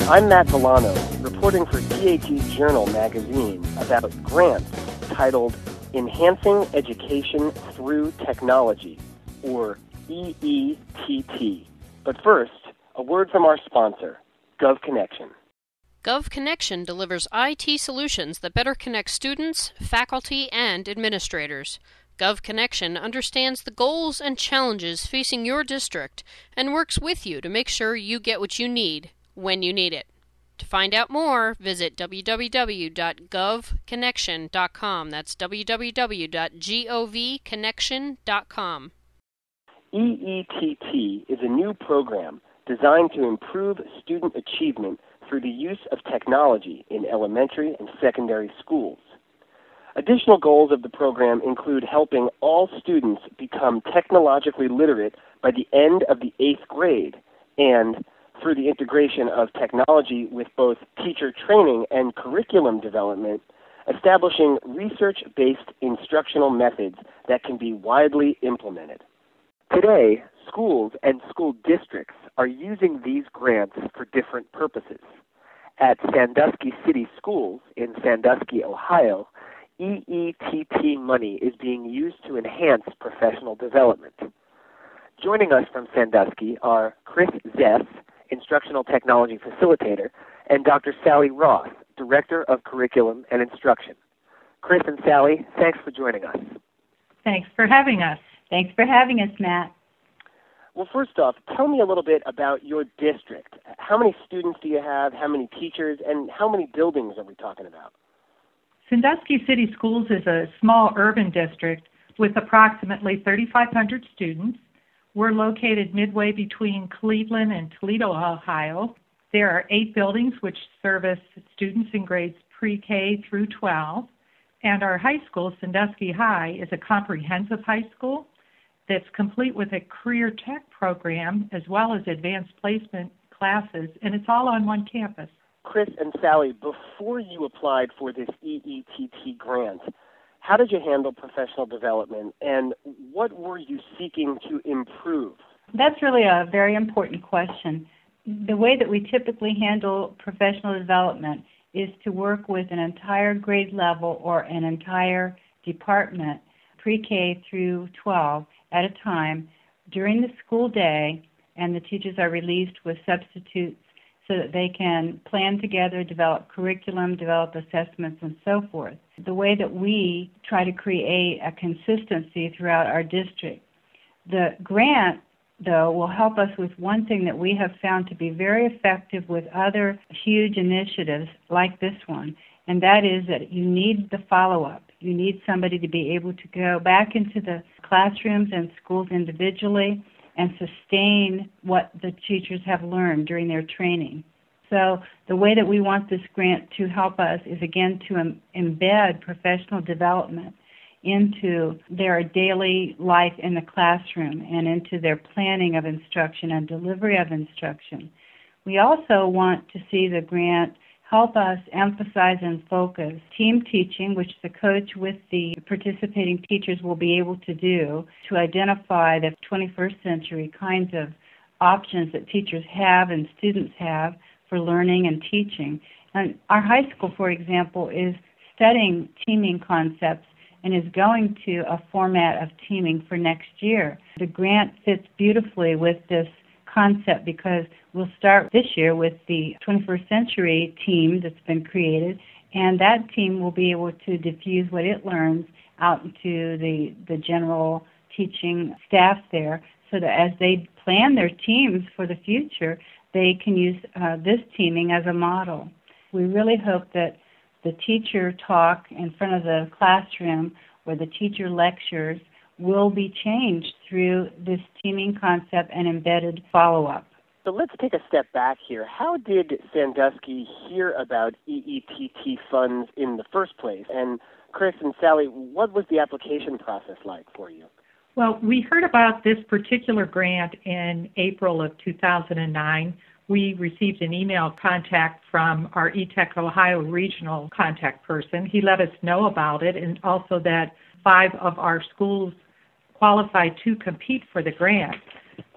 I'm Matt Villano, reporting for DAG Journal magazine about grants titled Enhancing Education Through Technology, or EETT. But first, a word from our sponsor, GovConnection. GovConnection delivers IT solutions that better connect students, faculty, and administrators. GovConnection understands the goals and challenges facing your district and works with you to make sure you get what you need when you need it. To find out more, visit www.govconnection.com. That's www.govconnection.com. EETT is a new program designed to improve student achievement through the use of technology in elementary and secondary schools. Additional goals of the program include helping all students become technologically literate by the end of the 8th grade and, through the integration of technology with both teacher training and curriculum development, establishing research-based instructional methods that can be widely implemented. Today, schools and school districts are using these grants for different purposes. At Sandusky City Schools in Sandusky, Ohio, EETT money is being used to enhance professional development. Joining us from Sandusky are Chris Zess, Instructional Technology Facilitator, and Dr. Sally Roth, Director of Curriculum and Instruction. Chris and Sally, thanks for joining us. Thanks for having us. Thanks for having us, Matt. Well, first off, tell me a little bit about your district. How many students do you have, how many teachers, and how many buildings are we talking about? Sandusky City Schools is a small urban district with approximately 3,500 students. We're located midway between Cleveland and Toledo, Ohio. There are 8 buildings which service students in grades pre-K through 12. And our high school, Sandusky High, is a comprehensive high school that's complete with a career tech program as well as advanced placement classes, and it's all on one campus. Chris and Sally, before you applied for this EETT grant, how did you handle professional development, and what were you seeking to improve? That's really a very important question. The way that we typically handle professional development is to work with an entire grade level or an entire department, pre-K through 12, at a time during the school day, and the teachers are released with substitutes so that they can plan together, develop curriculum, develop assessments, and so forth. The way that we try to create a consistency throughout our district. The grant, though, will help us with one thing that we have found to be very effective with other huge initiatives like this one, and that is that you need the follow-up. You need somebody to be able to go back into the classrooms and schools individually and sustain what the teachers have learned during their training. So the way that we want this grant to help us is, again, to embed professional development into their daily life in the classroom and into their planning of instruction and delivery of instruction. We also want to see the grant help us emphasize and focus team teaching, which the coach with the participating teachers will be able to do to identify the 21st century kinds of options that teachers have and students have for learning and teaching. And our high school, for example, is studying teaming concepts and is going to a format of teaming for next year. The grant fits beautifully with this concept because we'll start this year with the 21st century team that's been created, and that team will be able to diffuse what it learns out into the general teaching staff there so that as they plan their teams for the future, they can use this teaming as a model. We really hope that the teacher talk in front of the classroom or the teacher lectures will be changed through this teaming concept and embedded follow-up. So let's take a step back here. How did Sandusky hear about EETT funds in the first place? And Chris and Sally, what was the application process like for you? Well, we heard about this particular grant in April of 2009. We received an email contact from our eTech Ohio regional contact person. He let us know about it, and also that 5 of our schools qualified to compete for the grant.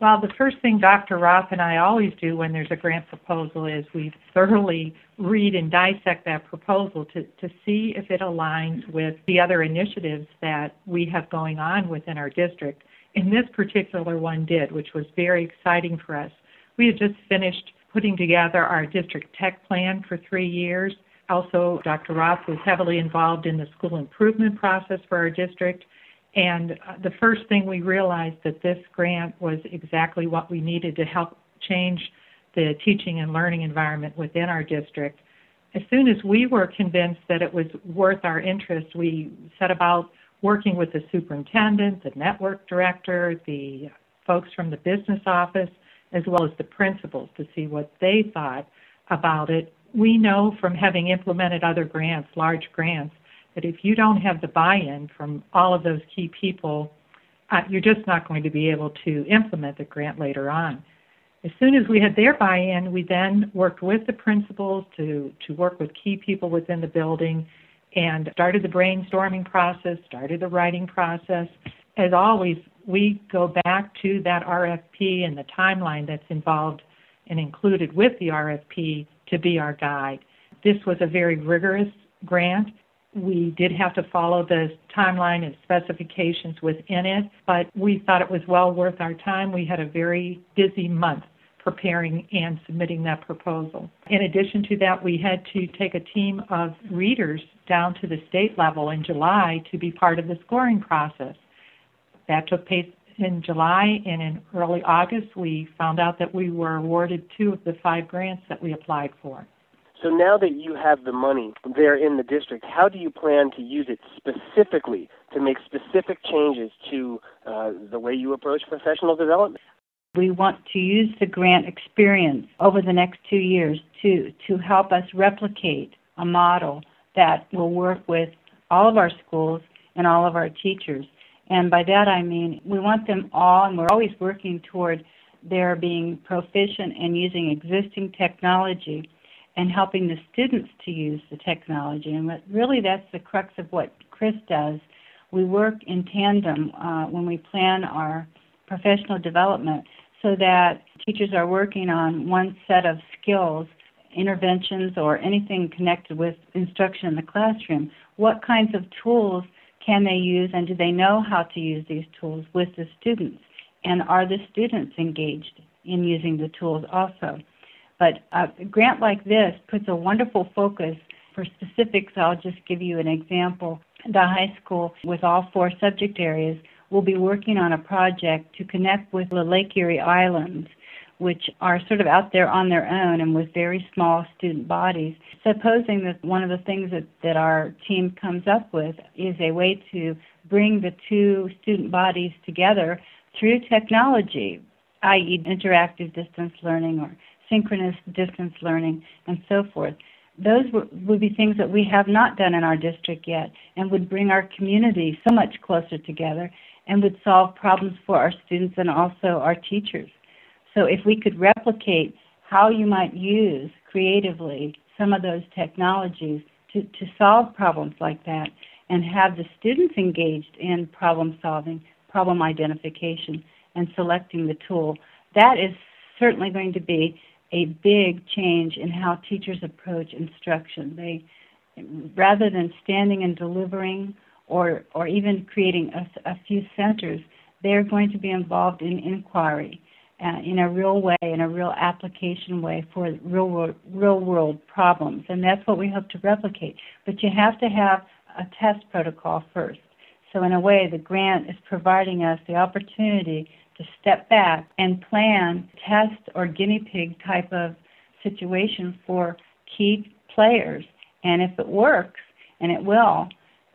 Well, the first thing Dr. Roth and I always do when there's a grant proposal is we thoroughly read and dissect that proposal to see if it aligns with the other initiatives that we have going on within our district. And this particular one did, which was very exciting for us. We had just finished putting together our district tech plan for 3 years. Also, Dr. Roth was heavily involved in the school improvement process for our district. And the first thing we realized that this grant was exactly what we needed to help change the teaching and learning environment within our district. As soon as we were convinced that it was worth our interest, we set about working with the superintendent, the network director, the folks from the business office, as well as the principals to see what they thought about it. We know from having implemented other grants, large grants, that if you don't have the buy-in from all of those key people, you're just not going to be able to implement the grant later on. As soon as we had their buy-in, we then worked with the principals to work with key people within the building and started the brainstorming process, started the writing process. As always, we go back to that RFP and the timeline that's involved and included with the RFP to be our guide. This was a very rigorous grant. We did have to follow the timeline and specifications within it, but we thought it was well worth our time. We had a very busy month preparing and submitting that proposal. In addition to that, we had to take a team of readers down to the state level in July to be part of the scoring process. That took place in July, and in early August, we found out that we were awarded 2 of the 5 grants that we applied for. So now that you have the money there in the district, how do you plan to use it specifically to make specific changes to the way you approach professional development? We want to use the grant experience over the next 2 years to help us replicate a model that will work with all of our schools and all of our teachers. And by that I mean we want them all, and we're always working toward their being proficient in using existing technology and helping the students to use the technology. And really that's the crux of what Chris does. We work in tandem when we plan our professional development so that teachers are working on one set of skills, interventions, or anything connected with instruction in the classroom. What kinds of tools can they use, and do they know how to use these tools with the students? And are the students engaged in using the tools also? But a grant like this puts a wonderful focus. For specifics, I'll just give you an example. The high school, with all 4 subject areas, will be working on a project to connect with the Lake Erie Islands, which are sort of out there on their own and with very small student bodies. Supposing that one of the things that our team comes up with is a way to bring the 2 student bodies together through technology, i.e. interactive distance learning or synchronous distance learning and so forth. Those would be things that we have not done in our district yet and would bring our community so much closer together and would solve problems for our students and also our teachers. So if we could replicate how you might use creatively some of those technologies to solve problems like that and have the students engaged in problem solving, problem identification, and selecting the tool, that is certainly going to be a big change in how teachers approach instruction. They, rather than standing and delivering or even creating a few centers, they're going to be involved in inquiry in a real way, in a real application way for real world problems. And that's what we hope to replicate. But you have to have a test protocol first. So in a way, the grant is providing us the opportunity to step back and plan test or guinea pig type of situation for key players. And if it works, and it will,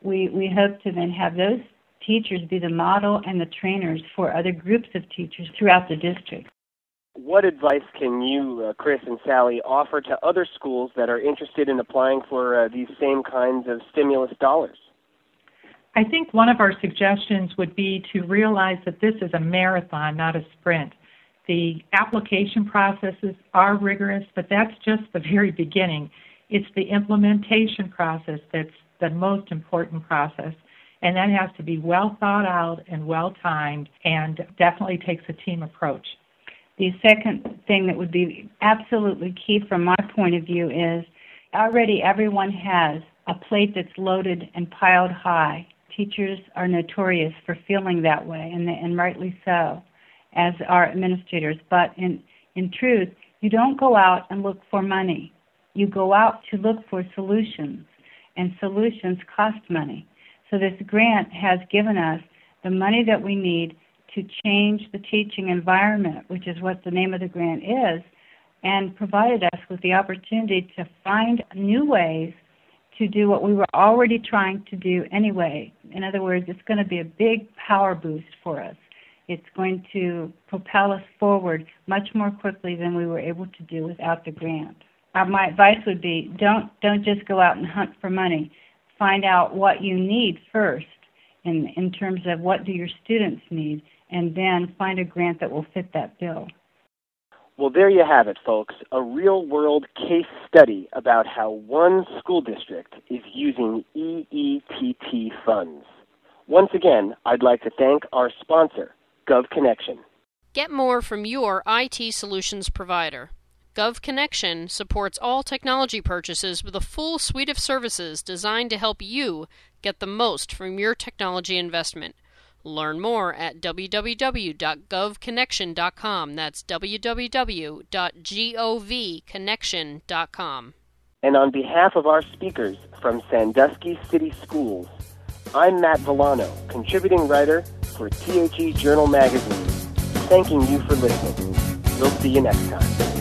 we hope to then have those teachers be the model and the trainers for other groups of teachers throughout the district. What advice can you, Chris and Sally, offer to other schools that are interested in applying for these same kinds of stimulus dollars? I think one of our suggestions would be to realize that this is a marathon, not a sprint. The application processes are rigorous, but that's just the very beginning. It's the implementation process that's the most important process. And that has to be well thought out and well timed, and definitely takes a team approach. The second thing that would be absolutely key from my point of view is already everyone has a plate that's loaded and piled high. Teachers are notorious for feeling that way, and rightly so, as are administrators. But in truth, you don't go out and look for money. You go out to look for solutions, and solutions cost money. So this grant has given us the money that we need to change the teaching environment, which is what the name of the grant is, and provided us with the opportunity to find new ways to do what we were already trying to do anyway. In other words, it's going to be a big power boost for us. It's going to propel us forward much more quickly than we were able to do without the grant. My advice would be don't just go out and hunt for money. Find out what you need first in terms of what do your students need, and then find a grant that will fit that bill. Well, there you have it, folks, a real-world case study about how one school district is using EETT funds. Once again, I'd like to thank our sponsor, GovConnection. Get more from your IT solutions provider. GovConnection supports all technology purchases with a full suite of services designed to help you get the most from your technology investment. Learn more at www.govconnection.com. That's www.govconnection.com. And on behalf of our speakers from Sandusky City Schools, I'm Matt Villano, contributing writer for THE Journal Magazine, thanking you for listening. We'll see you next time.